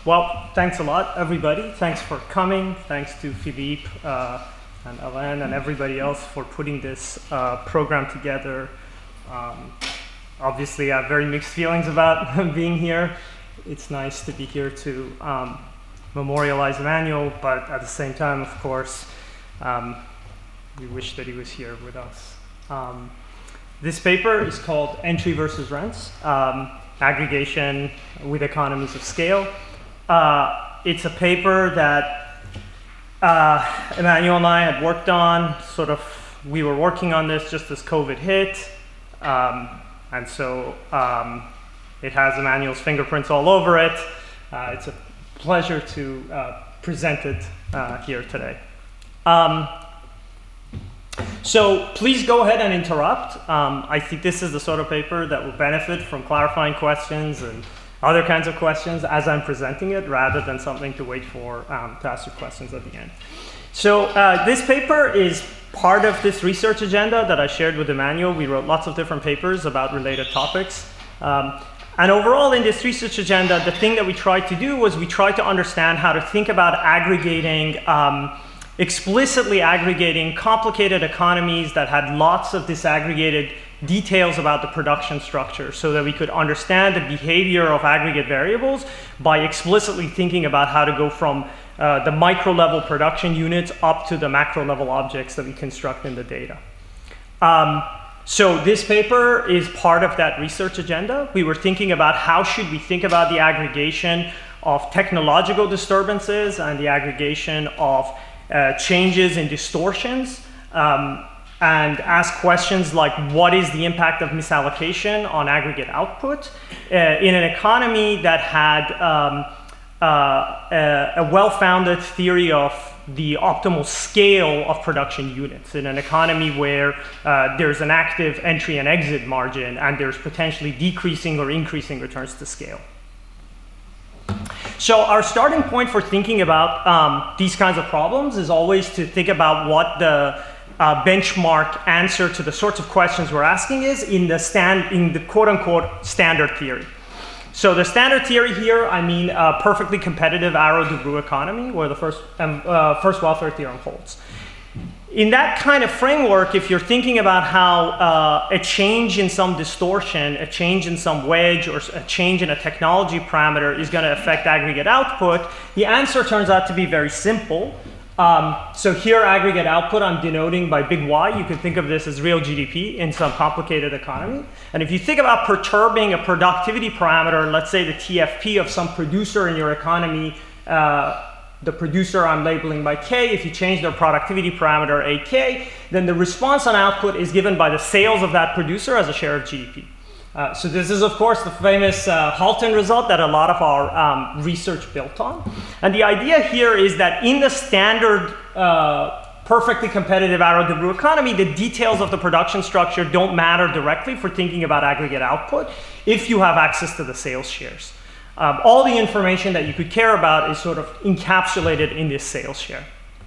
Well, thanks a lot, everybody. Thanks for coming. Thanks to Philippe and Alain and everybody else for putting this program together. Obviously, I have very mixed feelings about being here. It's nice to be here to memorialize Emmanuel, but at the same time, of course, we wish that he was here with us. This paper is called Entry versus Rents, Aggregation with Economies of Scale. It's a paper that Emmanuel and I had worked on. We were working on this just as COVID hit. And so it has Emmanuel's fingerprints all over it. It's a pleasure to present it here today. So please go ahead and interrupt. I think this is the sort of paper that will benefit from clarifying questions and other kinds of questions as I'm presenting it, rather than something to wait for to ask your questions at the end. So this paper is part of this research agenda that I shared with Emmanuel. We wrote lots of different papers about related topics. And overall in this research agenda, the thing that we tried to do was we tried to understand how to think about aggregating, explicitly aggregating complicated economies that had lots of disaggregated details about the production structure, so that we could understand the behavior of aggregate variables by explicitly thinking about how to go from the micro level production units up to the macro level objects that we construct in the data. So this paper is part of that research agenda. We were thinking about how should we think about the aggregation of technological disturbances and the aggregation of changes in distortions, and ask questions like, what is the impact of misallocation on aggregate output in an economy that had a well-founded theory of the optimal scale of production units, in an economy where there's an active entry and exit margin and there's potentially decreasing or increasing returns to scale. So our starting point for thinking about these kinds of problems is always to think about what the benchmark answer to the sorts of questions we're asking is in the quote-unquote standard theory. So the standard theory here, I mean a perfectly competitive Arrow-Debreu economy where the first welfare theorem holds. In that kind of framework, if you're thinking about how a change in some distortion, a change in some wedge, or a change in a technology parameter is going to affect aggregate output, the answer turns out to be very simple. So here, aggregate output, I'm denoting by big Y. You can think of this as real GDP in some complicated economy. And if you think about perturbing a productivity parameter, let's say the TFP of some producer in your economy, the producer I'm labeling by K, if you change their productivity parameter AK, then the response on output is given by the sales of that producer as a share of GDP. So this is, of course, the famous Halton result that a lot of our research built on. And the idea here is that in the standard perfectly competitive Arrow-Debreu economy, the details of the production structure don't matter directly for thinking about aggregate output if you have access to the sales shares. All the information that you could care about is sort of encapsulated in this sales share.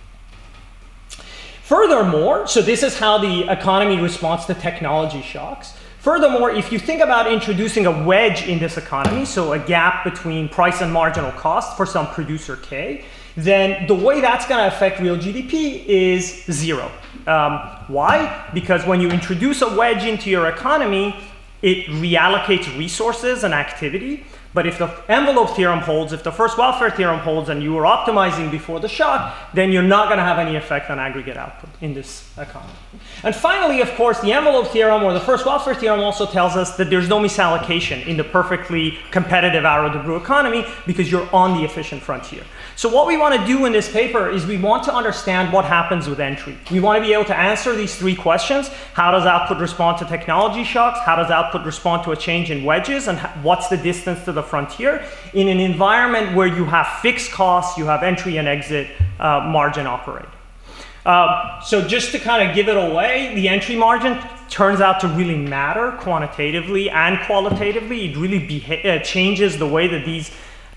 Furthermore, so this is how the economy responds to technology shocks. Furthermore, if you think about introducing a wedge in this economy, so a gap between price and marginal cost for some producer K, then the way that's going to affect real GDP is zero. Why? Because when you introduce a wedge into your economy, it reallocates resources and activity. But if the envelope theorem holds, if the first welfare theorem holds, and you were optimizing before the shock, then you're not going to have any effect on aggregate output in this economy. And finally, of course, the envelope theorem or the first welfare theorem also tells us that there's no misallocation in the perfectly competitive Arrow-Debreu economy because you're on the efficient frontier. So what we want to do in this paper is we want to understand what happens with entry. We want to be able to answer these three questions. How does output respond to technology shocks? How does output respond to a change in wedges? And what's the distance to the frontier in an environment where you have fixed costs, you have entry and exit margin operate. So just to kind of give it away, the entry margin turns out to really matter quantitatively and qualitatively. It really changes the way that these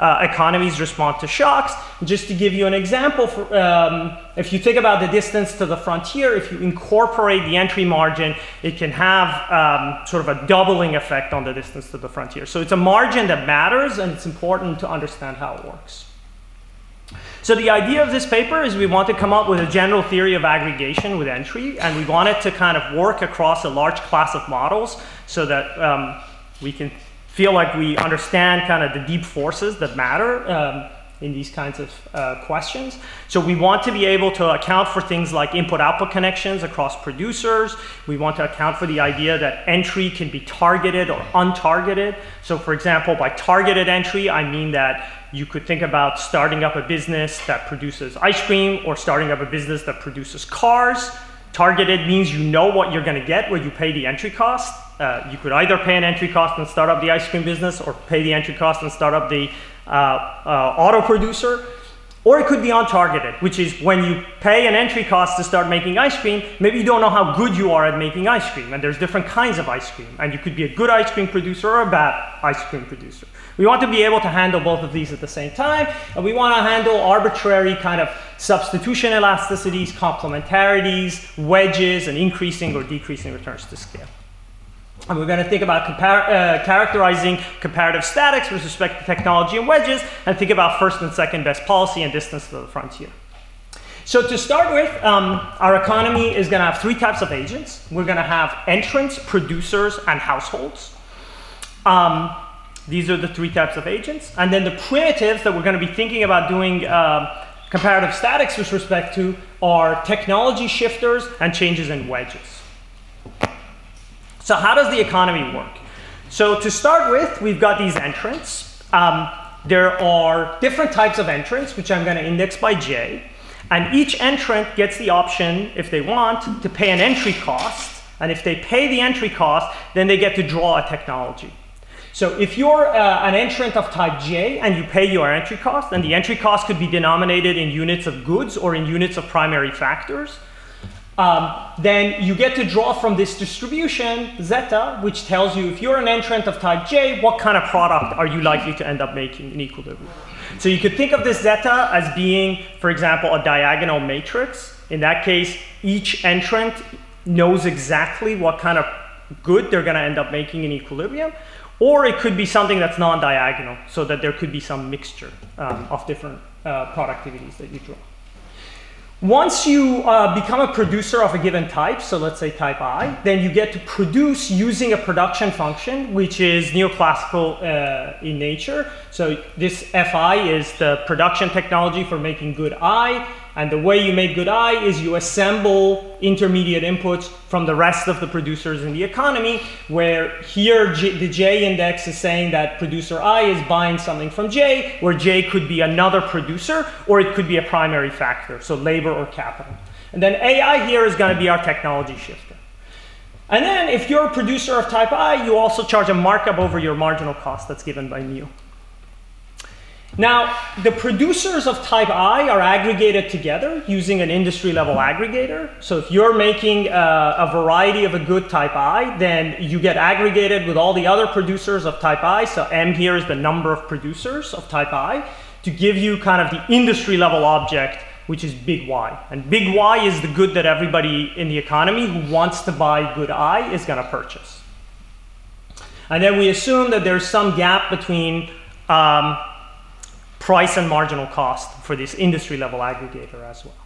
economies respond to shocks. Just to give you an example, if you think about the distance to the frontier, if you incorporate the entry margin, it can have sort of a doubling effect on the distance to the frontier. So it's a margin that matters, and it's important to understand how it works. So the idea of this paper is we want to come up with a general theory of aggregation with entry, and we want it to kind of work across a large class of models so that we can feel like we understand kind of the deep forces that matter in these kinds of questions. So we want to be able to account for things like input-output connections across producers. We want to account for the idea that entry can be targeted or untargeted. So for example, by targeted entry, I mean that you could think about starting up a business that produces ice cream or starting up a business that produces cars. Targeted means you know what you're going to get when you pay the entry cost. You could either pay an entry cost and start up the ice cream business, or pay the entry cost and start up the auto producer. Or it could be untargeted, which is when you pay an entry cost to start making ice cream, maybe you don't know how good you are at making ice cream, and there's different kinds of ice cream, and you could be a good ice cream producer or a bad ice cream producer. We want to be able to handle both of these at the same time, and we want to handle arbitrary kind of substitution elasticities, complementarities, wedges, and increasing or decreasing returns to scale. And we're going to think about characterizing comparative statics with respect to technology and wedges, and think about first and second best policy and distance to the frontier. So to start with, our economy is going to have three types of agents. We're going to have entrants, producers, and households. These are the three types of agents. And then the primitives that we're going to be thinking about doing comparative statics with respect to are technology shifters and changes in wedges. So how does the economy work? So to start with, we've got these entrants. There are different types of entrants, which I'm going to index by J. And each entrant gets the option, if they want, to pay an entry cost. And if they pay the entry cost, then they get to draw a technology. So if you're an entrant of type J and you pay your entry cost, and the entry cost could be denominated in units of goods or in units of primary factors, then you get to draw from this distribution, zeta, which tells you if you're an entrant of type J, what kind of product are you likely to end up making in equilibrium. So you could think of this zeta as being, for example, a diagonal matrix. In that case, each entrant knows exactly what kind of good they're going to end up making in equilibrium. Or it could be something that's non-diagonal, so that there could be some mixture of different productivities that you draw. Once you become a producer of a given type, so let's say type I, then you get to produce using a production function, which is neoclassical in nature. So this Fi is the production technology for making good I. And the way you make good I is you assemble intermediate inputs from the rest of the producers in the economy, where here the J index is saying that producer I is buying something from J, where J could be another producer, or it could be a primary factor, so labor or capital. And then AI here is going to be our technology shifter. And then if you're a producer of type I, you also charge a markup over your marginal cost that's given by mu. Now, the producers of type I are aggregated together using an industry-level aggregator. So if you're making a variety of a good type I, then you get aggregated with all the other producers of type I. So M here is the number of producers of type I, to give you kind of the industry-level object, which is big Y. And big Y is the good that everybody in the economy who wants to buy good I is going to purchase. And then we assume that there's some gap between price and marginal cost for this industry level aggregator as well.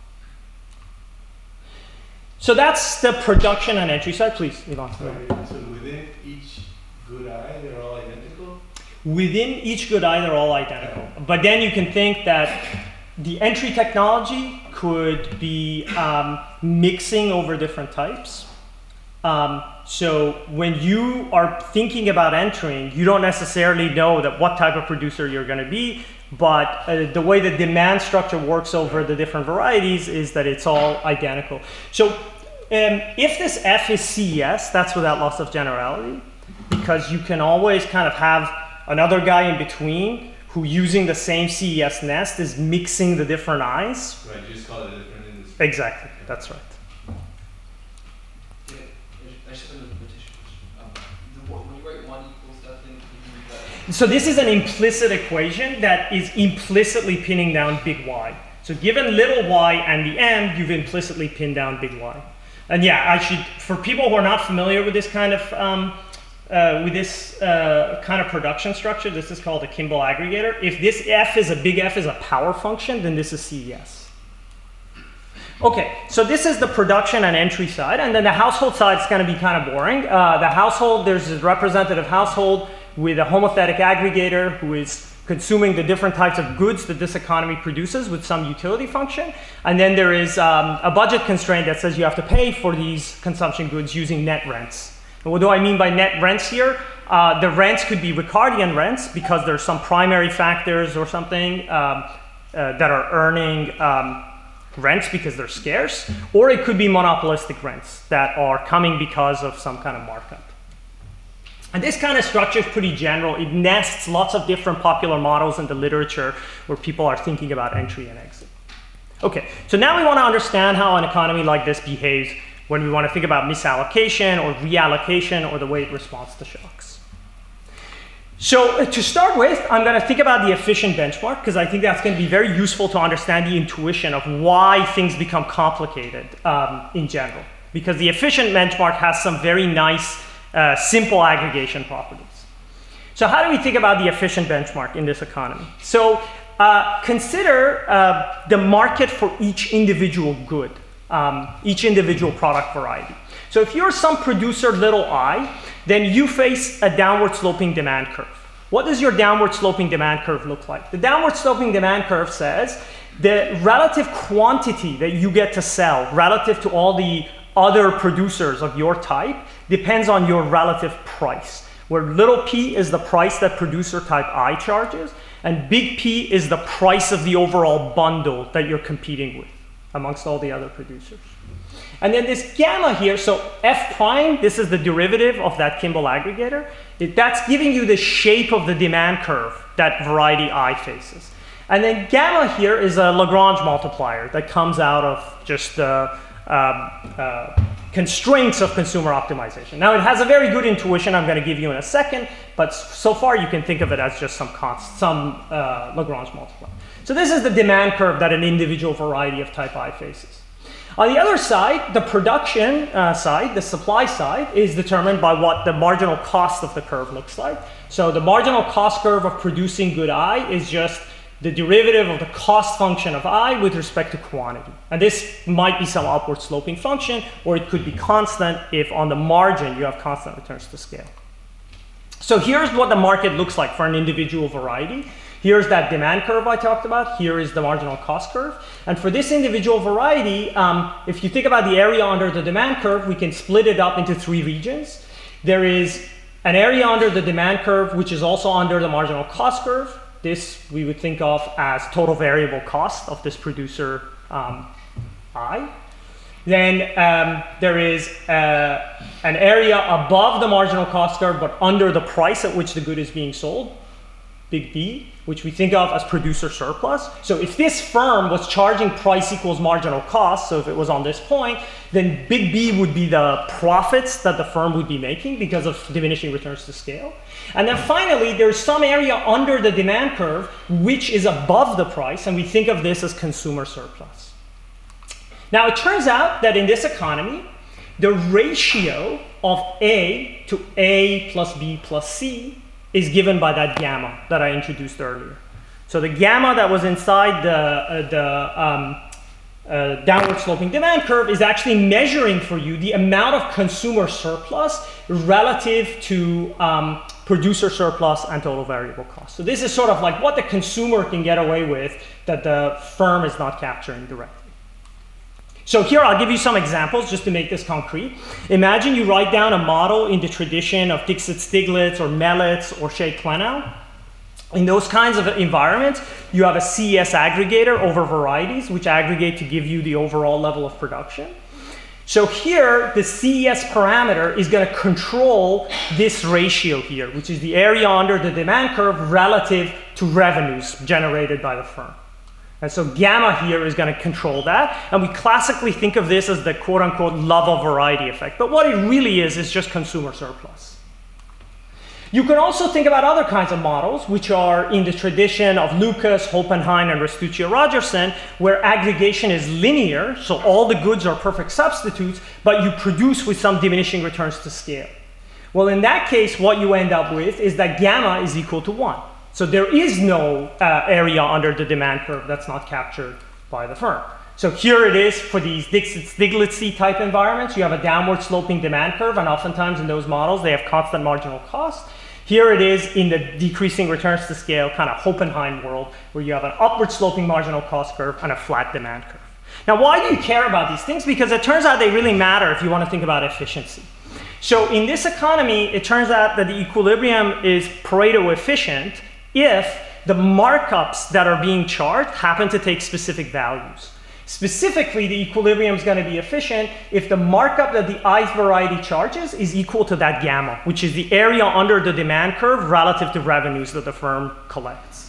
So that's the production and entry side. Please, Ivan. So within each good I, they're all identical? Within each good I, they're all identical. But then you can think that the entry technology could be mixing over different types. So when you are thinking about entering, you don't necessarily know that what type of producer you're going to be, but the way the demand structure works over the different varieties is that it's all identical. So if this F is CES, that's without loss of generality, because you can always kind of have another guy in between who, using the same CES nest, is mixing the different I's. Right, you just call it a different industry. Exactly, that's right. When you write 1 equals that thing, So this is an implicit equation that is implicitly pinning down big Y. So given little y and the m, you've implicitly pinned down big Y. And yeah, for people who are not familiar with this kind of production structure, this is called a Kimball aggregator. If this big F is a power function, then this is CES. Okay, so this is the production and entry side, and then the household side is going to be kind of boring. The household, there's a representative household with a homothetic aggregator who is consuming the different types of goods that this economy produces with some utility function. And then there is a budget constraint that says you have to pay for these consumption goods using net rents. And what do I mean by net rents here? The rents could be Ricardian rents because there's some primary factors or something that are earning rents because they're scarce, or it could be monopolistic rents that are coming because of some kind of markup. And this kind of structure is pretty general. It nests lots of different popular models in the literature where people are thinking about entry and exit. Okay, so now we want to understand how an economy like this behaves when we want to think about misallocation or reallocation or the way it responds to shocks. So to start with, I'm going to think about the efficient benchmark because I think that's going to be very useful to understand the intuition of why things become complicated in general. Because the efficient benchmark has some very nice simple aggregation properties. So how do we think about the efficient benchmark in this economy? So consider the market for each individual good, each individual product variety. So if you're some producer little I, then you face a downward sloping demand curve. What does your downward sloping demand curve look like? The downward sloping demand curve says the relative quantity that you get to sell relative to all the other producers of your type depends on your relative price, where little p is the price that producer type I charges, and big P is the price of the overall bundle that you're competing with amongst all the other producers. And then this gamma here, so F prime, this is the derivative of that Kimball aggregator. That's giving you the shape of the demand curve that variety I faces. And then gamma here is a Lagrange multiplier that comes out of just the constraints of consumer optimization. Now it has a very good intuition I'm going to give you in a second, but so far you can think of it as just some Lagrange multiplier. So this is the demand curve that an individual variety of type I faces. On the other side, the production side, the supply side, is determined by what the marginal cost of the curve looks like. So the marginal cost curve of producing good I is just the derivative of the cost function of I with respect to quantity. And this might be some upward sloping function, or it could be constant if on the margin you have constant returns to scale. So here's what the market looks like for an individual variety. Here's that demand curve I talked about. Here is the marginal cost curve. And for this individual variety, if you think about the area under the demand curve, we can split it up into three regions. There is an area under the demand curve, which is also under the marginal cost curve. This we would think of as total variable cost of this producer I. Then there is an area above the marginal cost curve, but under the price at which the good is being sold, big B, which we think of as producer surplus. So if this firm was charging price equals marginal cost, so if it was on this point, then big B would be the profits that the firm would be making because of diminishing returns to scale. And then finally, there's some area under the demand curve which is above the price, and we think of this as consumer surplus. Now, it turns out that in this economy, the ratio of A to A plus B plus C is given by that gamma that I introduced earlier. So the gamma that was inside the downward sloping demand curve is actually measuring for you the amount of consumer surplus relative to producer surplus and total variable cost. So this is sort of like what the consumer can get away with that the firm is not capturing directly. So here I'll give you some examples just to make this concrete. Imagine you write down a model in the tradition of Dixit-Stiglitz or Mellitz or Shea-Klenow. In those kinds of environments, you have a CES aggregator over varieties, which aggregate to give you the overall level of production. So here, the CES parameter is going to control this ratio here, which is the area under the demand curve relative to revenues generated by the firm. And so gamma here is going to control that. And we classically think of this as the quote-unquote love of variety effect. But what it really is just consumer surplus. You can also think about other kinds of models, which are in the tradition of Lucas, Hoppenheim, and Restuccio-Rogerson, where aggregation is linear, so all the goods are perfect substitutes, but you produce with some diminishing returns to scale. Well, in that case, what you end up with is that gamma is equal to 1. So there is no area under the demand curve that's not captured by the firm. So here it is for these Stiglitz type environments. You have a downward sloping demand curve, and oftentimes in those models, they have constant marginal cost. Here it is in the decreasing returns to scale kind of Hoppenheim world, where you have an upward sloping marginal cost curve and a flat demand curve. Now, why do you care about these things? Because it turns out they really matter if you want to think about efficiency. So in this economy, it turns out that the equilibrium is Pareto efficient if the markups that are being charged happen to take specific values. Specifically, the equilibrium is going to be efficient if the markup that the ith variety charges is equal to that gamma, which is the area under the demand curve relative to revenues that the firm collects.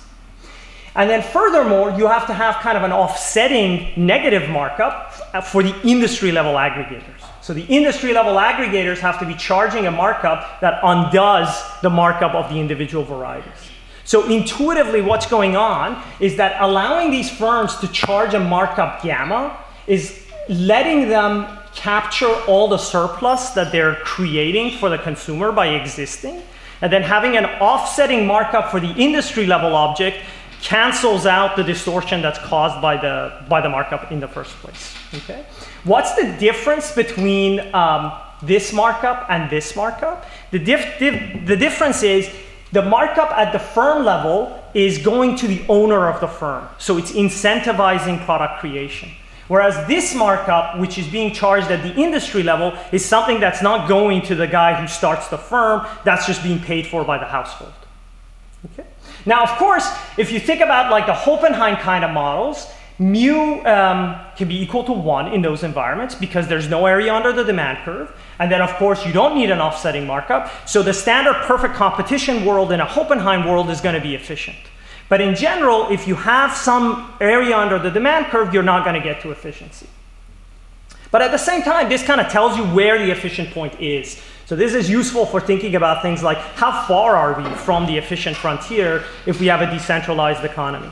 And then furthermore, you have to have kind of an offsetting negative markup for the industry level aggregators. So the industry level aggregators have to be charging a markup that undoes the markup of the individual varieties. So intuitively, what's going on is that allowing these firms to charge a markup gamma is letting them capture all the surplus that they're creating for the consumer by existing, and then having an offsetting markup for the industry level object cancels out the distortion that's caused by the markup in the first place. Okay? What's the difference between this markup and this markup? The difference is the markup at the firm level is going to the owner of the firm. So it's incentivizing product creation. Whereas this markup, which is being charged at the industry level, is something that's not going to the guy who starts the firm. That's just being paid for by the household. Okay? Now, of course, if you think about like the Hoppenheim kind of models, mu can be equal to 1 in those environments because there's no area under the demand curve. And then, of course, you don't need an offsetting markup. So the standard perfect competition world in a Hoppenheim world is going to be efficient. But in general, if you have some area under the demand curve, you're not going to get to efficiency. But at the same time, this kind of tells you where the efficient point is. So this is useful for thinking about things like how far are we from the efficient frontier if we have a decentralized economy.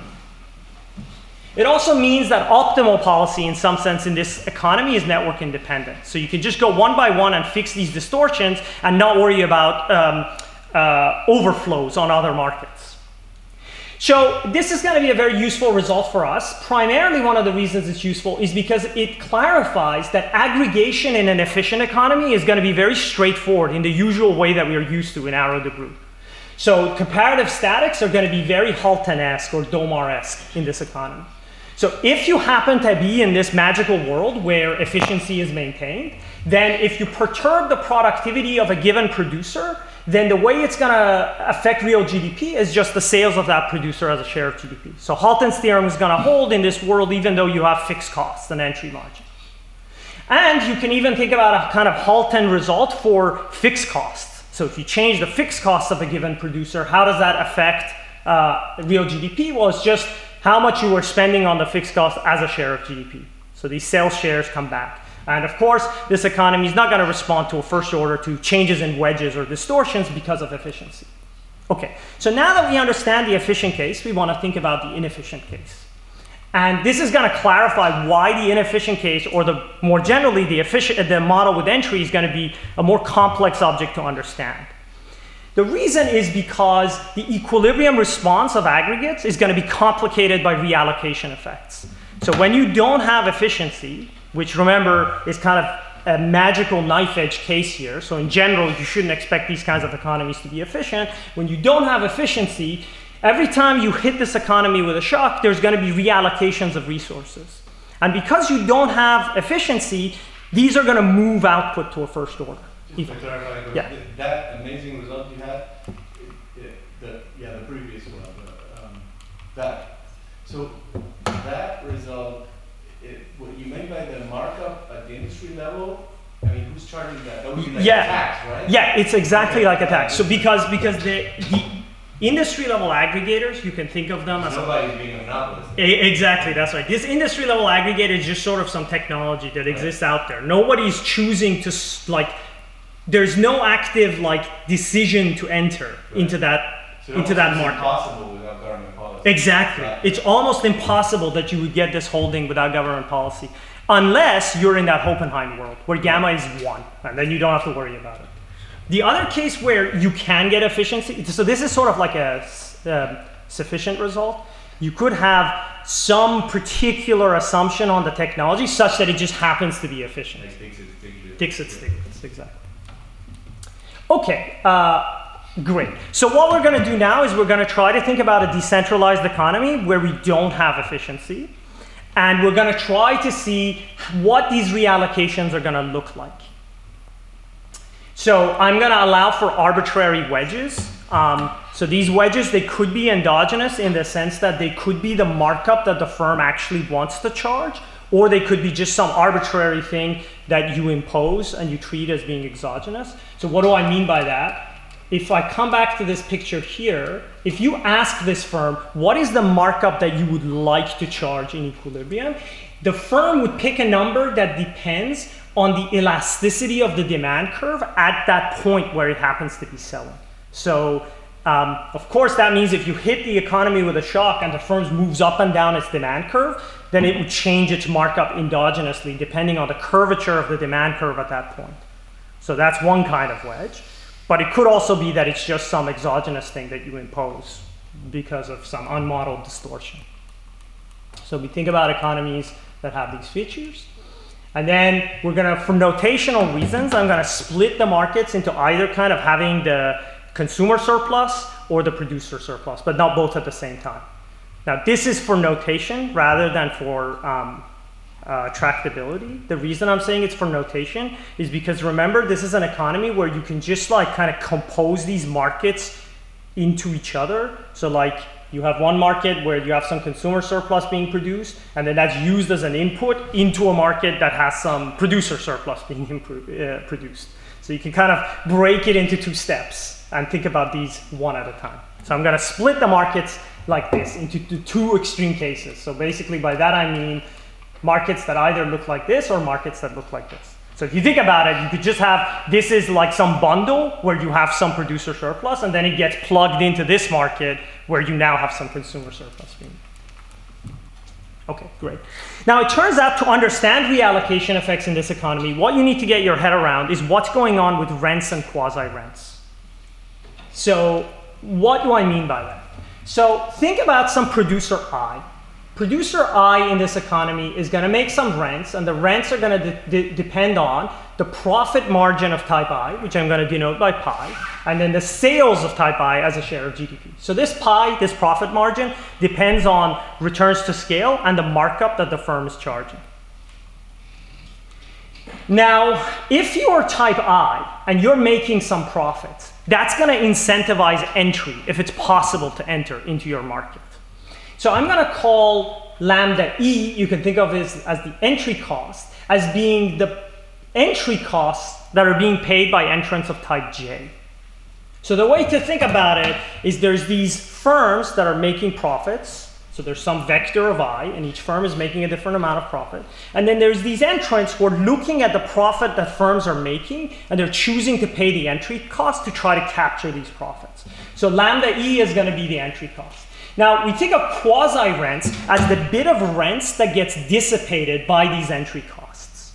It also means that optimal policy, in some sense, in this economy is network independent. So you can just go one by one and fix these distortions and not worry about overflows on other markets. So this is going to be a very useful result for us. Primarily, one of the reasons it's useful is because it clarifies that aggregation in an efficient economy is going to be very straightforward in the usual way that we are used to in Arrow-Debreu. So comparative statics are going to be very Halton-esque or Domar-esque in this economy. So if you happen to be in this magical world where efficiency is maintained, then if you perturb the productivity of a given producer, then the way it's going to affect real GDP is just the sales of that producer as a share of GDP. So Halton's theorem is going to hold in this world even though you have fixed costs and entry margin. And you can even think about a kind of Halton result for fixed costs. So if you change the fixed costs of a given producer, how does that affect real GDP? Well, it's just how much you were spending on the fixed cost as a share of GDP. So these sales shares come back. And of course, this economy is not going to respond to a first order to changes in wedges or distortions because of efficiency. Okay, so now that we understand the efficient case, we want to think about the inefficient case. And this is going to clarify why the inefficient case, or more generally, the model with entry is going to be a more complex object to understand. The reason is because the equilibrium response of aggregates is going to be complicated by reallocation effects. So when you don't have efficiency, which remember is kind of a magical knife edge case here, so in general you shouldn't expect these kinds of economies to be efficient. When you don't have efficiency, every time you hit this economy with a shock, there's going to be reallocations of resources. And because you don't have efficiency, these are going to move output to a first order. Just to clarify, yeah. That amazing result you had, the previous one, so that result, what you meant by the markup at the industry level, I mean, who's charging that? That would be like a tax, right? Yeah, it's exactly like a tax. So because the industry level aggregators, you can think of them as nobody's being a monopolist. Exactly, that's right. This industry level aggregator is just sort of some technology that exists out there. Nobody's choosing to there's no active like decision to enter into that market. Impossible without government policy. Exactly. It's almost impossible that you would get this holding without government policy, unless you're in that Oppenheim world where gamma is 1, and then you don't have to worry about it. The other case where you can get efficiency, so this is sort of like a sufficient result. You could have some particular assumption on the technology such that it just happens to be efficient. Like Dixit-Stiglitz, exactly. Okay, great. So what we're going to do now is we're going to try to think about a decentralized economy where we don't have efficiency. And we're going to try to see what these reallocations are going to look like. So I'm going to allow for arbitrary wedges. So these wedges, they could be endogenous in the sense that they could be the markup that the firm actually wants to charge, or they could be just some arbitrary thing that you impose and you treat as being exogenous. So what do I mean by that? If I come back to this picture here, if you ask this firm, what is the markup that you would like to charge in equilibrium? The firm would pick a number that depends on the elasticity of the demand curve at that point where it happens to be selling. So, of course, that means if you hit the economy with a shock and the firm moves up and down its demand curve, then it would change its markup endogenously depending on the curvature of the demand curve at that point. So that's one kind of wedge. But it could also be that it's just some exogenous thing that you impose because of some unmodeled distortion. So we think about economies that have these features. And then we're going to, for notational reasons, I'm going to split the markets into either kind of having the consumer surplus or the producer surplus, but not both at the same time. Now, this is for notation rather than for tractability. The reason I'm saying it's for notation is because remember, this is an economy where you can just like kind of compose these markets into each other. So like you have one market where you have some consumer surplus being produced, and then that's used as an input into a market that has some producer surplus being produced. So you can kind of break it into 2 steps and think about these one at a time. So I'm going to split the markets like this into 2 extreme cases. So basically by that I mean markets that either look like this or markets that look like this. So if you think about it, you could just have, this is like some bundle where you have some producer surplus, and then it gets plugged into this market where you now have some consumer surplus. Okay, great. Now it turns out to understand reallocation effects in this economy, what you need to get your head around is what's going on with rents and quasi-rents. So what do I mean by that? So think about some producer I. Producer I in this economy is going to make some rents, and the rents are going to depend on the profit margin of type I, which I'm going to denote by pi, and then the sales of type I as a share of GDP. So this pi, this profit margin, depends on returns to scale and the markup that the firm is charging. Now, if you're type I and you're making some profits, that's going to incentivize entry if it's possible to enter into your market. So I'm going to call lambda E, you can think of it as the entry cost, as being the entry costs that are being paid by entrants of type J. So the way to think about it is there's these firms that are making profits. So there's some vector of I, and each firm is making a different amount of profit. And then there's these entrants who are looking at the profit that firms are making, and they're choosing to pay the entry cost to try to capture these profits. So lambda E is going to be the entry cost. Now, we think of quasi-rents as the bit of rents that gets dissipated by these entry costs.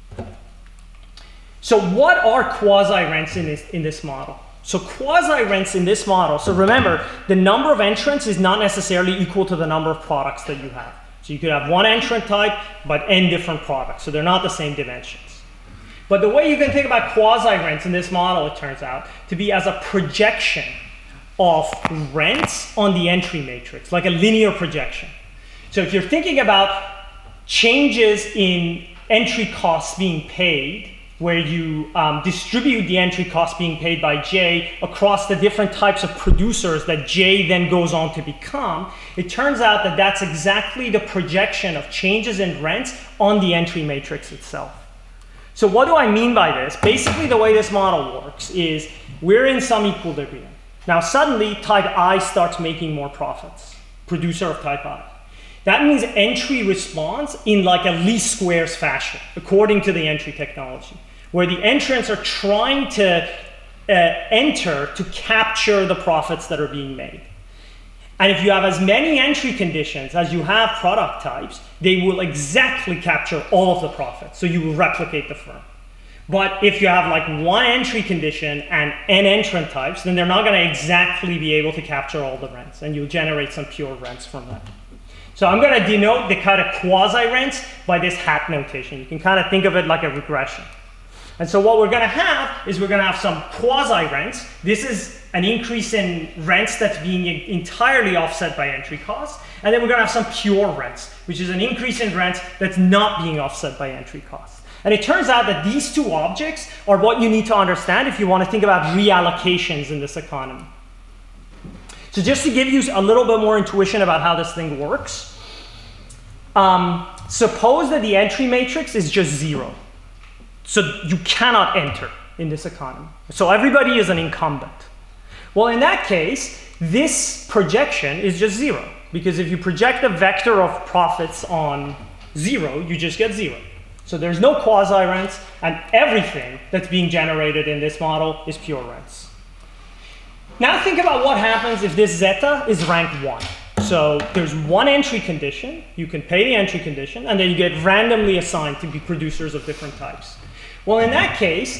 So what are quasi-rents in this model? So quasi-rents in this model, so remember, the number of entrants is not necessarily equal to the number of products that you have. So you could have one entrant type, but n different products, so they're not the same dimensions. But the way you can think about quasi-rents in this model, it turns out, to be as a projection of rents on the entry matrix, like a linear projection. So if you're thinking about changes in entry costs being paid, where you distribute the entry cost being paid by J across the different types of producers that J then goes on to become, it turns out that that's exactly the projection of changes in rents on the entry matrix itself. So what do I mean by this? Basically, the way this model works is we're in some equilibrium. Now suddenly type I starts making more profits, producer of type I. That means entry responds in like a least squares fashion, according to the entry technology, where the entrants are trying to enter to capture the profits that are being made. And if you have as many entry conditions as you have product types, they will exactly capture all of the profits. So you will replicate the firm. But if you have like one entry condition and n entrant types, then they're not going to exactly be able to capture all the rents, and you'll generate some pure rents from that. So I'm going to denote the kind of quasi-rents by this hat notation. You can kind of think of it like a regression. And so what we're going to have is we're going to have some quasi-rents. This is an increase in rents that's being entirely offset by entry costs. And then we're going to have some pure rents, which is an increase in rents that's not being offset by entry costs. And it turns out that these two objects are what you need to understand if you want to think about reallocations in this economy. So just to give you a little bit more intuition about how this thing works, suppose that the entry matrix is just 0. So you cannot enter in this economy. So everybody is an incumbent. Well, in that case, this projection is just 0. Because if you project a vector of profits on 0, you just get 0. So there's no quasi-rents, and everything that's being generated in this model is pure rents. Now think about what happens if this zeta is rank 1. So there's one entry condition, you can pay the entry condition, and then you get randomly assigned to be producers of different types. Well, in that case,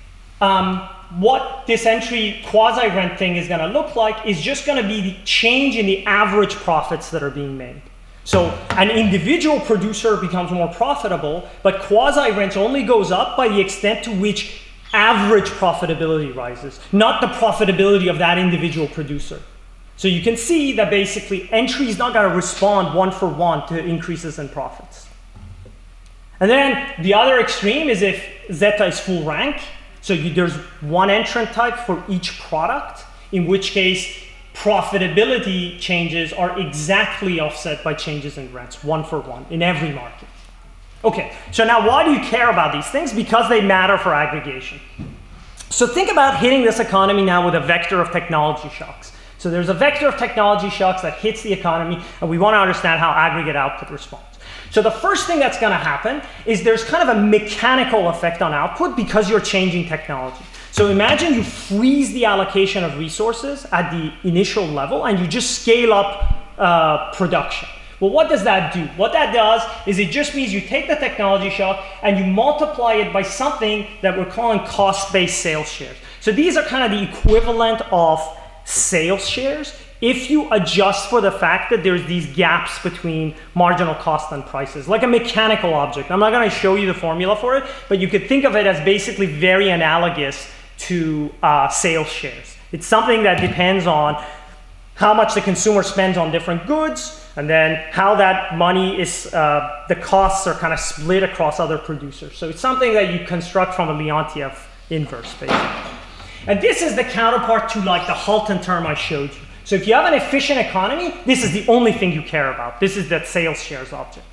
what this entry quasi-rent thing is going to look like is just going to be the change in the average profits that are being made. So an individual producer becomes more profitable, but quasi-rent only goes up by the extent to which average profitability rises, not the profitability of that individual producer. So you can see that basically entry is not going to respond one for one to increases in profits. And then the other extreme is if zeta is full rank. So there's one entrant type for each product, in which case profitability changes are exactly offset by changes in rents, one for one, in every market. Okay, so now why do you care about these things? Because they matter for aggregation. So think about hitting this economy now with a vector of technology shocks. So there's a vector of technology shocks that hits the economy, and we want to understand how aggregate output responds. So the first thing that's going to happen is there's kind of a mechanical effect on output because you're changing technology. So imagine you freeze the allocation of resources at the initial level and you just scale up production. Well, what does that do? What that does is it just means you take the technology shock and you multiply it by something that we're calling cost-based sales shares. So these are kind of the equivalent of sales shares if you adjust for the fact that there's these gaps between marginal cost and prices, like a mechanical object. I'm not going to show you the formula for it, but you could think of it as basically very analogous to sales shares. It's something that depends on how much the consumer spends on different goods, and then how that money is, the costs are kind of split across other producers. So it's something that you construct from a Leontief inverse, basically. And this is the counterpart to like the Halton term I showed you. So if you have an efficient economy, this is the only thing you care about. This is that sales shares object.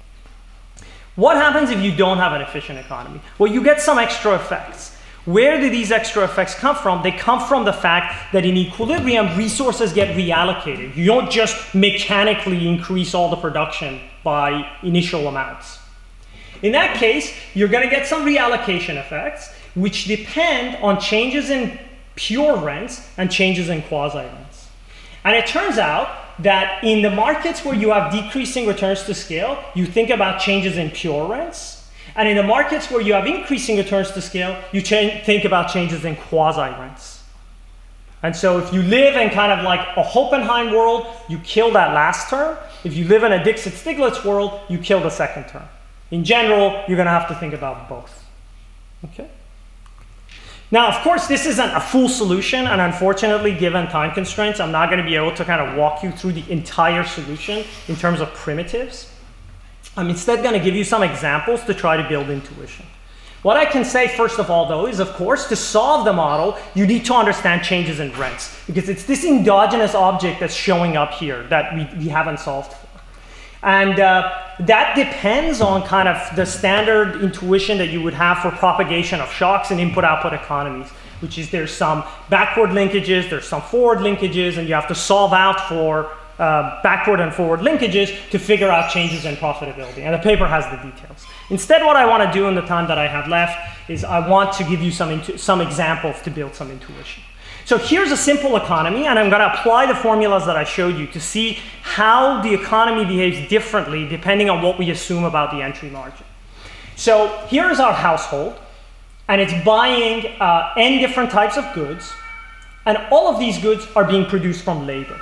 What happens if you don't have an efficient economy? Well, you get some extra effects. Where do these extra effects come from? They come from the fact that in equilibrium, resources get reallocated. You don't just mechanically increase all the production by initial amounts. In that case, you're going to get some reallocation effects, which depend on changes in pure rents and changes in quasi-rents. And it turns out that in the markets where you have decreasing returns to scale, you think about changes in pure rents. And in the markets where you have increasing returns to scale, you think about changes in quasi-rents. And so if you live in kind of like a Hoppenheim world, you kill that last term. If you live in a Dixit-Stiglitz world, you kill the second term. In general, you're going to have to think about both. Okay? Now, of course, this isn't a full solution, and unfortunately, given time constraints, I'm not going to be able to kind of walk you through the entire solution in terms of primitives. I'm instead going to give you some examples to try to build intuition. What I can say, first of all, though, is, of course, to solve the model, you need to understand changes in rents, because it's this endogenous object that's showing up here that we haven't solved for. And that depends on kind of the standard intuition that you would have for propagation of shocks in input-output economies, which is there's some backward linkages, there's some forward linkages, and you have to solve out for backward and forward linkages to figure out changes in profitability. And the paper has the details. Instead, what I want to do in the time that I have left is I want to give you some examples to build some intuition. So here's a simple economy, and I'm going to apply the formulas that I showed you to see how the economy behaves differently depending on what we assume about the entry margin. So here is our household, and it's buying n different types of goods, and all of these goods are being produced from labor.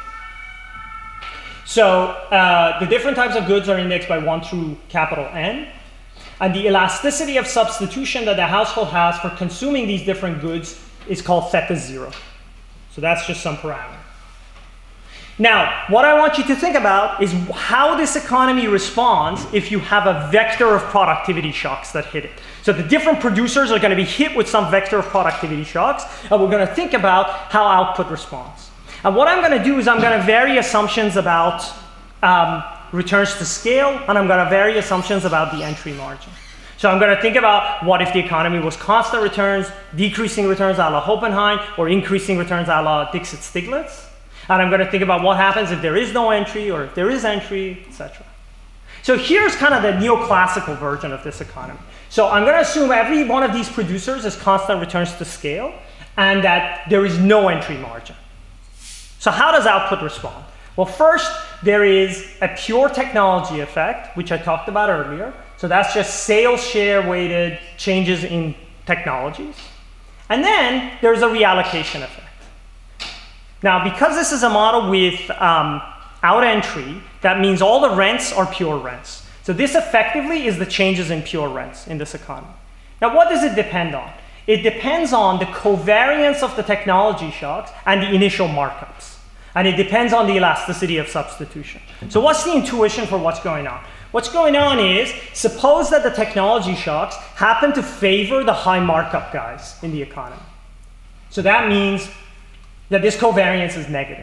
So the different types of goods are indexed by 1 through capital N, and the elasticity of substitution that the household has for consuming these different goods is called theta 0. So that's just some parameter. Now, what I want you to think about is how this economy responds if you have a vector of productivity shocks that hit it. So the different producers are going to be hit with some vector of productivity shocks, and we're going to think about how output responds. And what I'm going to do is I'm going to vary assumptions about returns to scale, and I'm going to vary assumptions about the entry margin. So I'm going to think about what if the economy was constant returns, decreasing returns a la Hoppenheim, or increasing returns a la Dixit-Stiglitz. And I'm going to think about what happens if there is no entry, or if there is entry, etc. So here's kind of the neoclassical version of this economy. So I'm going to assume every one of these producers is constant returns to scale, and that there is no entry margin. So how does output respond? Well, first, there is a pure technology effect, which I talked about earlier. So that's just sales share weighted changes in technologies. And then there's a reallocation effect. Now, because this is a model with out entry, that means all the rents are pure rents. So this effectively is the changes in pure rents in this economy. Now, what does it depend on? It depends on the covariance of the technology shocks and the initial markups. And it depends on the elasticity of substitution. So what's the intuition for what's going on? What's going on is, suppose that the technology shocks happen to favor the high markup guys in the economy. So that means that this covariance is negative.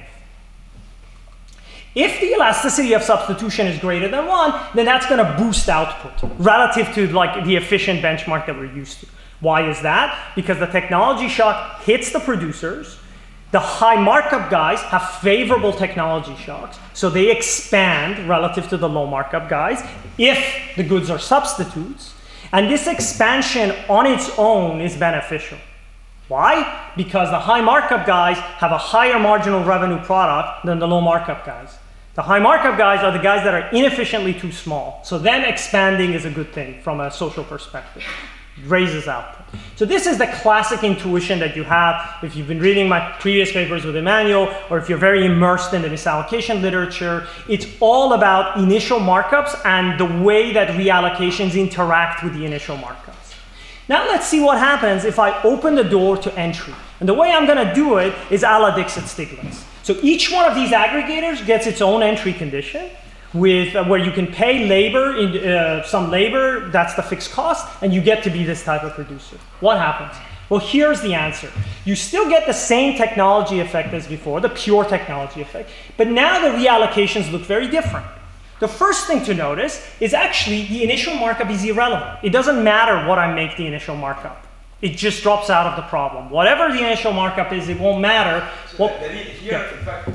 If the elasticity of substitution is greater than 1, then that's going to boost output relative to like the efficient benchmark that we're used to. Why is that? Because the technology shock hits the producers. The high markup guys have favorable technology shocks, so they expand relative to the low markup guys if the goods are substitutes. And this expansion on its own is beneficial. Why? Because the high markup guys have a higher marginal revenue product than the low markup guys. The high markup guys are the guys that are inefficiently too small. So them expanding is a good thing from a social perspective. It raises output. So this is the classic intuition that you have if you've been reading my previous papers with Emmanuel, or if you're very immersed in the misallocation literature. It's all about initial markups and the way that reallocations interact with the initial markups. Now let's see what happens if I open the door to entry. And the way I'm going to do it is a la Dixit-Stiglitz. So each one of these aggregators gets its own entry condition, with where you can pay labor, some labor, that's the fixed cost, and you get to be this type of producer. What happens? Well, here's the answer. You still get the same technology effect as before, the pure technology effect, but now the reallocations look very different. The first thing to notice is actually the initial markup is irrelevant. It doesn't matter what I make the initial markup. It just drops out of the problem. Whatever the initial markup is, it won't matter. So well, here, in fact,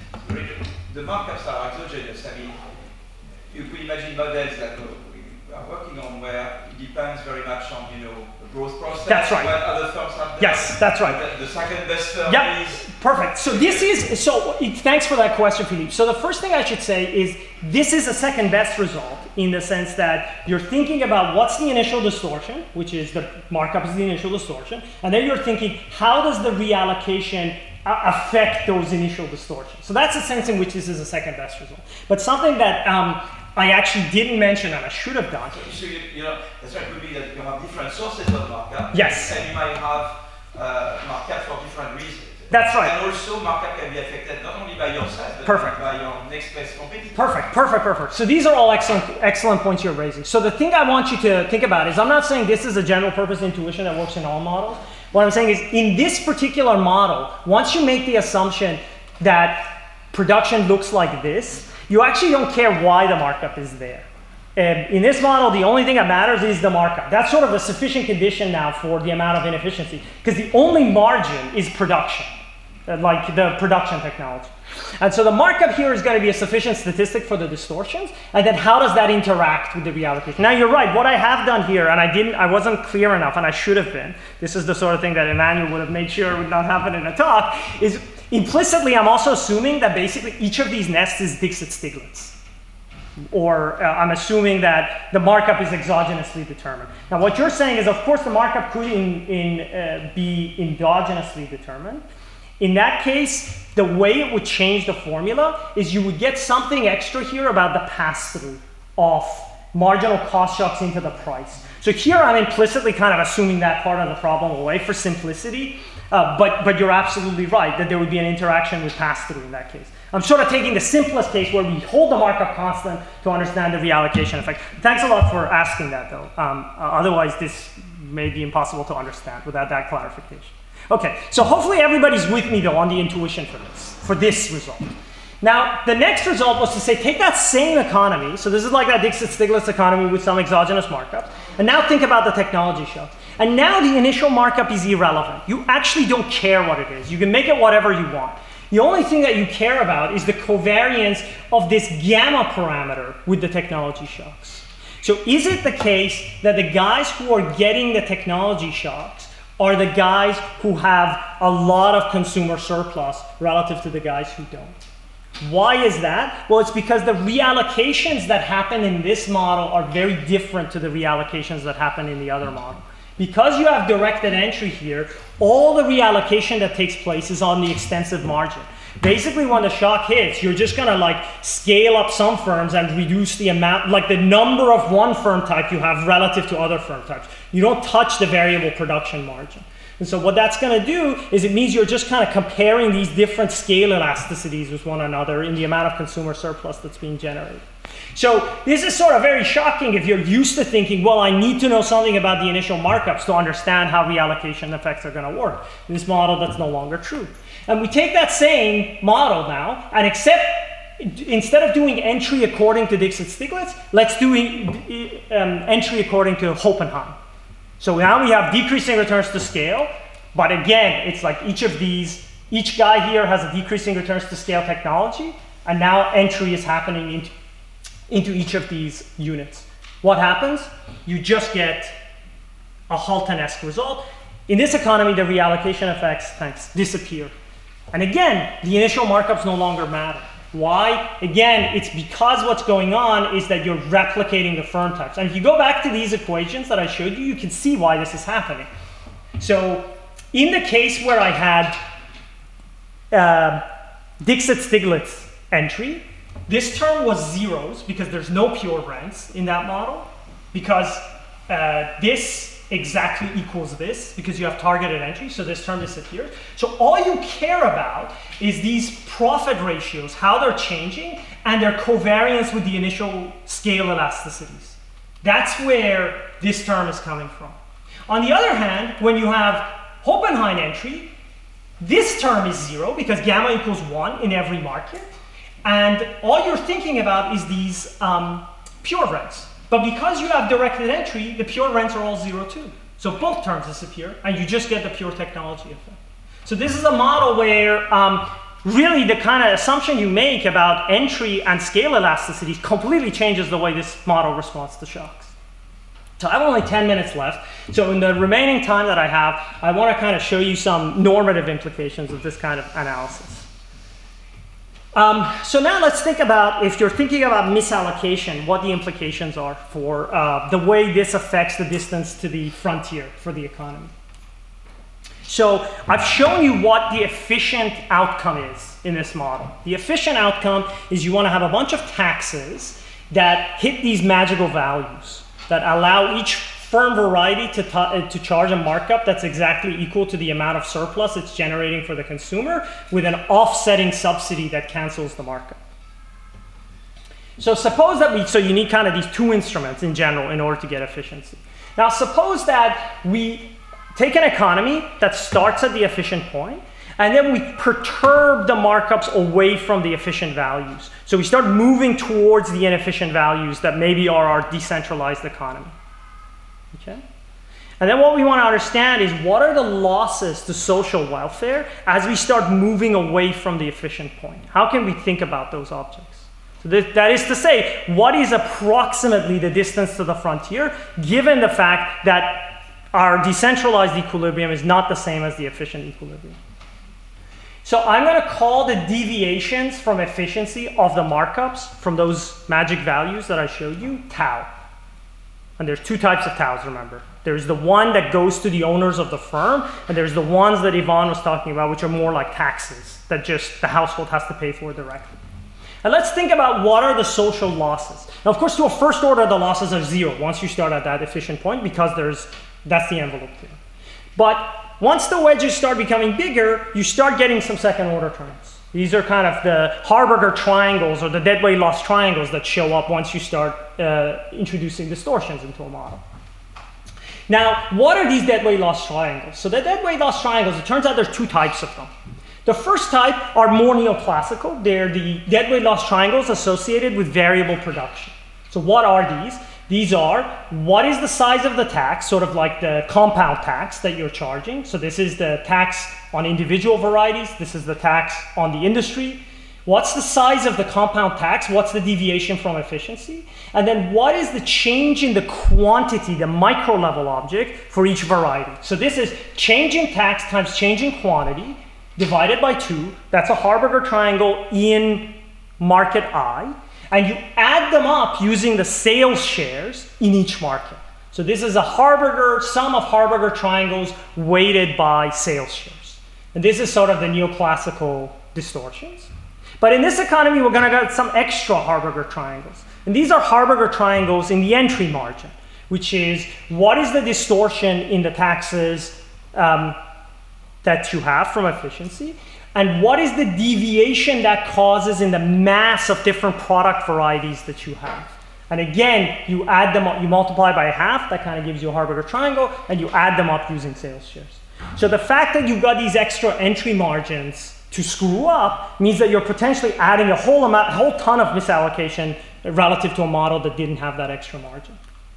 the markups are exogenous. I mean, you could imagine models that we are working on where it depends very much on, the growth process. That's right. What other firms have done. Yes, that's right. The second best firm is... Perfect. So thanks for that question, Philippe. So the first thing I should say is this is a second best result in the sense that you're thinking about what's the initial distortion, which is the markup is the initial distortion, and then you're thinking how does the reallocation affect those initial distortions. So that's the sense in which this is a second best result. But something that I actually didn't mention and I should have done. So that's right, it could be that you have different sources of markup. Yes. And you might have markup for different reasons. That's right. And also markup can be affected not only by yourself, but Perfect. by your next best competitor. Perfect. So these are all excellent points you're raising. So the thing I want you to think about is I'm not saying this is a general purpose intuition that works in all models. What I'm saying is in this particular model, once you make the assumption that production looks like this, you actually don't care why the markup is there. In this model, the only thing that matters is the markup. That's sort of a sufficient condition now for the amount of inefficiency, because the only margin is production. like the production technology. And so the markup here is going to be a sufficient statistic for the distortions, and then how does that interact with the reallocation? Now you're right, what I have done here, and I wasn't clear enough, and I should have been, this is the sort of thing that Emmanuel would have made sure would not happen in a talk, is implicitly I'm also assuming that basically each of these nests is Dixit-Stiglitz. Or I'm assuming that the markup is exogenously determined. Now what you're saying is, of course, the markup could be endogenously determined. In that case, the way it would change the formula is you would get something extra here about the pass-through of marginal cost shocks into the price. So here I'm implicitly kind of assuming that part of the problem away for simplicity, but you're absolutely right that there would be an interaction with pass-through in that case. I'm sort of taking the simplest case where we hold the markup constant to understand the reallocation effect. Thanks a lot for asking that, though. Otherwise, this may be impossible to understand without that clarification. Okay, so hopefully everybody's with me, though, on the intuition for this result. Now, the next result was to say, take that same economy, so this is like that Dixit-Stiglitz economy with some exogenous markup, and now think about the technology shock. And now the initial markup is irrelevant. You actually don't care what it is. You can make it whatever you want. The only thing that you care about is the covariance of this gamma parameter with the technology shocks. So is it the case that the guys who are getting the technology shocks are the guys who have a lot of consumer surplus relative to the guys who don't? Why is that? Well, it's because the reallocations that happen in this model are very different to the reallocations that happen in the other model. Because you have directed entry here, all the reallocation that takes place is on the extensive margin. Basically, when the shock hits, you're just gonna like scale up some firms and reduce the amount, like the number of one firm type you have relative to other firm types. You don't touch the variable production margin. And so what that's gonna do is it means you're just kind of comparing these different scale elasticities with one another in the amount of consumer surplus that's being generated. So this is sort of very shocking if you're used to thinking, well, I need to know something about the initial markups to understand how reallocation effects are going to work. In this model, that's no longer true. And we take that same model now, and instead of doing entry according to Dixit-Stiglitz, let's do entry according to Hoppenheim. So now we have decreasing returns to scale, but again, it's like each guy here has a decreasing returns to scale technology, and now entry is happening into each of these units. What happens? You just get a Halton-esque result. In this economy, the reallocation effects disappear. And again, the initial markups no longer matter. Why? Again, it's because what's going on is that you're replicating the firm types. And if you go back to these equations that I showed you, you can see why this is happening. So in the case where I had Dixit-Stiglitz entry, this term was zeros because there's no pure rents in that model, because this exactly equals this because you have targeted entry, so this term disappears. So all you care about is these profit ratios, how they're changing, and their covariance with the initial scale elasticities. That's where this term is coming from. On the other hand, when you have Hoppenheim entry, this term is zero because gamma equals 1 in every market. And all you're thinking about is these pure rents. But because you have directed entry, the pure rents are all 0 too. So both terms disappear, and you just get the pure technology effect. So this is a model where really the kind of assumption you make about entry and scale elasticity completely changes the way this model responds to shocks. So I have only 10 minutes left. So in the remaining time that I have, I want to kind of show you some normative implications of this kind of analysis. So now let's think about, if you're thinking about misallocation, what the implications are for the way this affects the distance to the frontier for the economy. So I've shown you what the efficient outcome is in this model. The efficient outcome is you want to have a bunch of taxes that hit these magical values that allow each firm variety to charge a markup that's exactly equal to the amount of surplus it's generating for the consumer with an offsetting subsidy that cancels the markup. So suppose that so you need kind of these two instruments in general in order to get efficiency. Now suppose that we take an economy that starts at the efficient point, and then we perturb the markups away from the efficient values. So we start moving towards the inefficient values that maybe are our decentralized economy. Okay? And then what we want to understand is what are the losses to social welfare as we start moving away from the efficient point? How can we think about those objects? So that is to say, what is approximately the distance to the frontier, given the fact that our decentralized equilibrium is not the same as the efficient equilibrium? So I'm going to call the deviations from efficiency of the markups from those magic values that I showed you tau. And there's two types of taus, remember. There's the one that goes to the owners of the firm, and there's the ones that Yvonne was talking about, which are more like taxes that just the household has to pay for directly. And let's think about what are the social losses. Now, of course, to a first order, the losses are zero once you start at that efficient point, because that's the envelope theorem. But once the wedges start becoming bigger, you start getting some second order terms. These are kind of the Harberger triangles or the deadweight loss triangles that show up once you start introducing distortions into a model. Now, what are these deadweight loss triangles? So the deadweight loss triangles, it turns out there's two types of them. The first type are more neoclassical. They're the deadweight loss triangles associated with variable production. So what are these? These are, what is the size of the tax, sort of like the compound tax that you're charging. So this is the tax on individual varieties. This is the tax on the industry. What's the size of the compound tax? What's the deviation from efficiency? And then what is the change in the quantity, the micro level object for each variety? So this is change in tax times change in quantity divided by 2. That's a Harberger triangle in market I. And you add them up using the sales shares in each market. So this is a Harberger, sum of Harberger triangles weighted by sales shares. And this is sort of the neoclassical distortions. But in this economy, we're going to get some extra Harberger triangles. And these are Harberger triangles in the entry margin, which is what is the distortion in the taxes that you have from efficiency, and what is the deviation that causes in the mass of different product varieties that you have. And again, you add them up, you multiply by half, that kind of gives you a Harberger triangle, and you add them up using sales shares. So the fact that you've got these extra entry margins to screw up means that you're potentially adding a whole ton of misallocation relative to a model that didn't have that extra margin.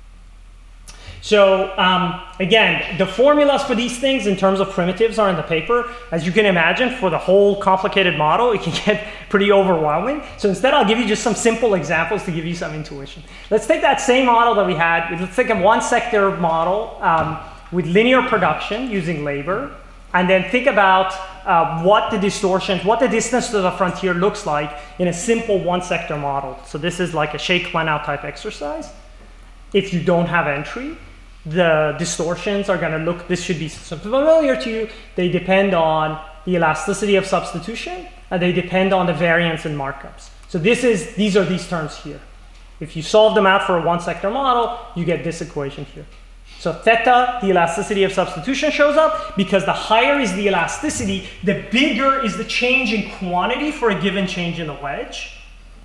So again, the formulas for these things in terms of primitives are in the paper. As you can imagine, for the whole complicated model, it can get pretty overwhelming. So instead, I'll give you just some simple examples to give you some intuition. Let's take that same model that we had. Let's take a one sector model with linear production using labor, and then think about what the distortions, what the distance to the frontier looks like in a simple one sector model. So this is like a Shake-Planow type exercise. If you don't have entry, the distortions are going to look, this should be familiar to you. They depend on the elasticity of substitution, and they depend on the variance in markups. So these are these terms here. If you solve them out for a one sector model, you get this equation here. So theta, the elasticity of substitution, shows up because the higher is the elasticity, the bigger is the change in quantity for a given change in the wedge.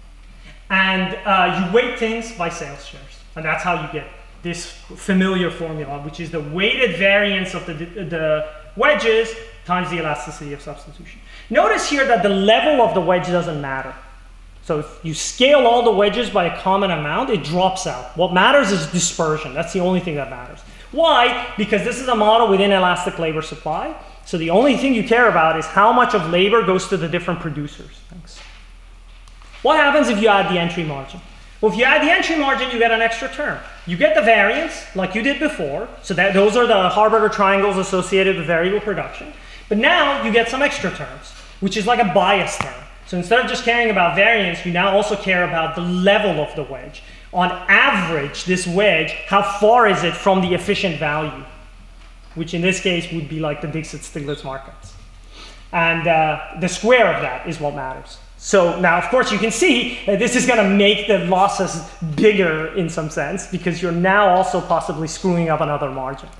And you weight things by sales shares. And that's how you get this familiar formula, which is the weighted variance of the wedges times the elasticity of substitution. Notice here that the level of the wedge doesn't matter. So if you scale all the wedges by a common amount, it drops out. What matters is dispersion. That's the only thing that matters. Why? Because this is a model with inelastic labor supply. So the only thing you care about is how much of labor goes to the different producers. Thanks. What happens if you add the entry margin? Well, if you add the entry margin, you get an extra term. You get the variance, like you did before. So those are the Harberger triangles associated with variable production. But now you get some extra terms, which is like a bias term. So instead of just caring about variance, you now also care about the level of the wedge. On average, this wedge, how far is it from the efficient value? Which in this case would be like the Dixit-Stiglitz markups. And the square of that is what matters. So now, of course, you can see that this is going to make the losses bigger in some sense, because you're now also possibly screwing up another margin.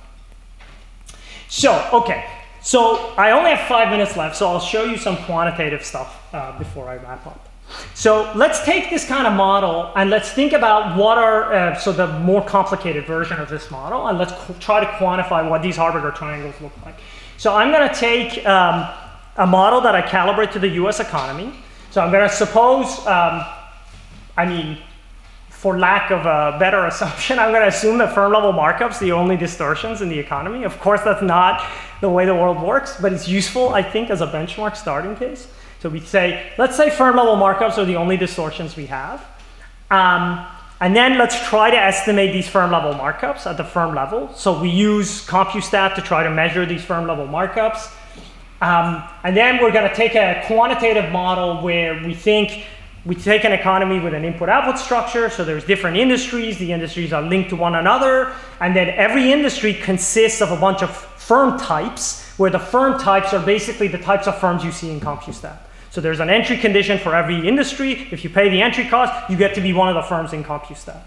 So, okay. So I only have 5 minutes left, so I'll show you some quantitative stuff before I wrap up. So let's take this kind of model and let's think about what are, so the more complicated version of this model, and let's try to quantify what these Harberger triangles look like. So I'm going to take a model that I calibrate to the US economy. So I'm going to suppose, for lack of a better assumption, I'm going to assume that firm level markups are the only distortions in the economy. Of course, that's not the way the world works, but it's useful, I think, as a benchmark starting case. So we say, let's say firm level markups are the only distortions we have. And then let's try to estimate these firm level markups at the firm level. So we use CompuStat to try to measure these firm level markups. And then we're going to take a quantitative model where we think we take an economy with an input-output structure, so there's different industries, the industries are linked to one another, and then every industry consists of a bunch of firm types, where the firm types are basically the types of firms you see in CompuStat. So there's an entry condition for every industry. If you pay the entry cost, you get to be one of the firms in CompuStat.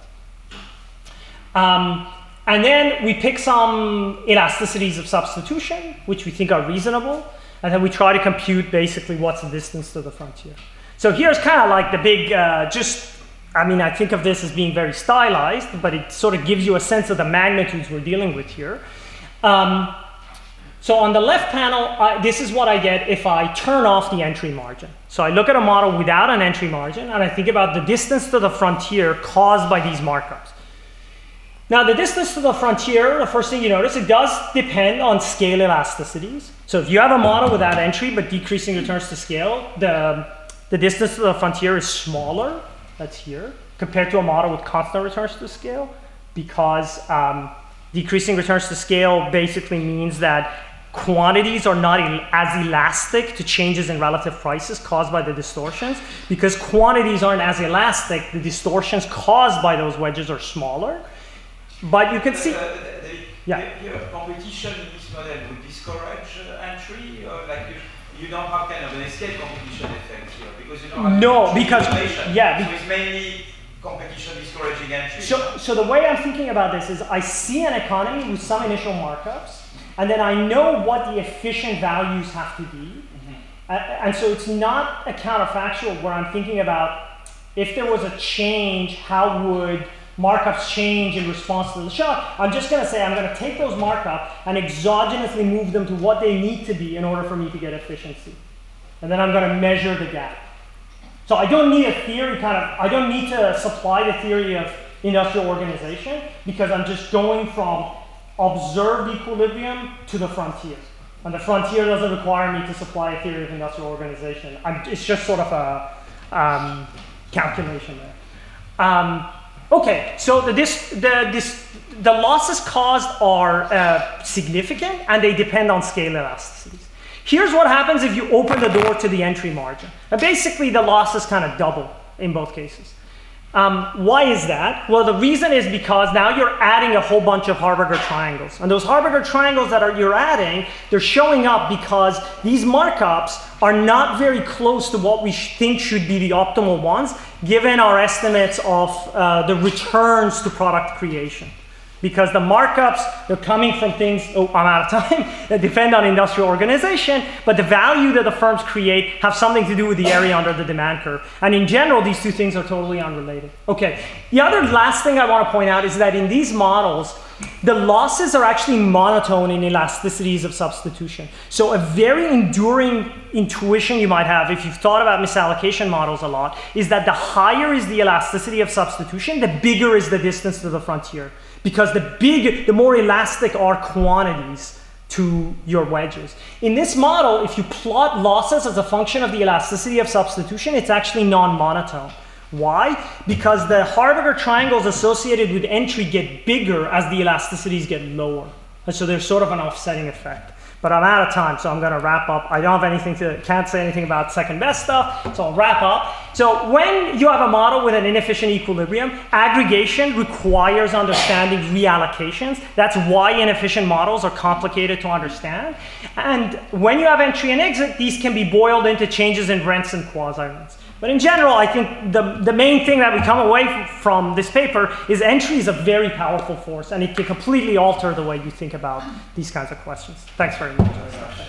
And then we pick some elasticities of substitution, which we think are reasonable, and then we try to compute basically what's the distance to the frontier. So here's kind of like the big, I think of this as being very stylized, but it sort of gives you a sense of the magnitudes we're dealing with here. So on the left panel, this is what I get if I turn off the entry margin. So I look at a model without an entry margin, and I think about the distance to the frontier caused by these markups. Now, the distance to the frontier, the first thing you notice, it does depend on scale elasticities. So if you have a model without entry but decreasing returns to scale, the distance to the frontier is smaller, that's here, compared to a model with constant returns to scale, because decreasing returns to scale basically means that quantities are not as elastic to changes in relative prices caused by the distortions. Because quantities aren't as elastic, the distortions caused by those wedges are smaller. But you can see... Your competition in this model would discourage entry, or like you don't have kind of an escape competition effect here, because you don't have no, because so it's mainly competition discouraging entry. So the way I'm thinking about this is I see an economy with some initial markups, and then I know what the efficient values have to be. And so it's not a counterfactual where I'm thinking about if there was a change, how would markups change in response to the shock. I'm just going to say I'm going to take those markups and exogenously move them to what they need to be in order for me to get efficiency. And then I'm going to measure the gap. So I don't need a theory I don't need to supply the theory of industrial organization, because I'm just going from observed equilibrium to the frontier. And the frontier doesn't require me to supply a theory of industrial organization. It's just sort of a calculation there. Okay, so the losses caused are significant, and they depend on scale elasticities. Here's what happens if you open the door to the entry margin. And basically, the losses kind of double in both cases. Why is that? Well, the reason is because now you're adding a whole bunch of Harberger triangles. And those Harberger triangles that you're adding, they're showing up because these markups are not very close to what we think should be the optimal ones, given our estimates of the returns to product creation. Because the markups, they're coming from things, I'm out of time, that depend on industrial organization, but the value that the firms create have something to do with the area under the demand curve. And in general, these two things are totally unrelated. Okay, the other last thing I want to point out is that in these models, the losses are actually monotone in elasticities of substitution. So a very enduring intuition you might have, if you've thought about misallocation models a lot, is that the higher is the elasticity of substitution, the bigger is the distance to the frontier. Because the more elastic are quantities to your wedges. In this model, if you plot losses as a function of the elasticity of substitution, it's actually non-monotone. Why? Because the Harberger triangles associated with entry get bigger as the elasticities get lower. And so there's sort of an offsetting effect. But I'm out of time, so I'm going to wrap up. I don't have can't say anything about second best stuff, so I'll wrap up. So when you have a model with an inefficient equilibrium, aggregation requires understanding reallocations. That's why inefficient models are complicated to understand. And when you have entry and exit, these can be boiled into changes in rents and quasi-rents. But in general, I think the main thing that we come away from this paper is entry is a very powerful force, and it can completely alter the way you think about these kinds of questions. Thanks very much.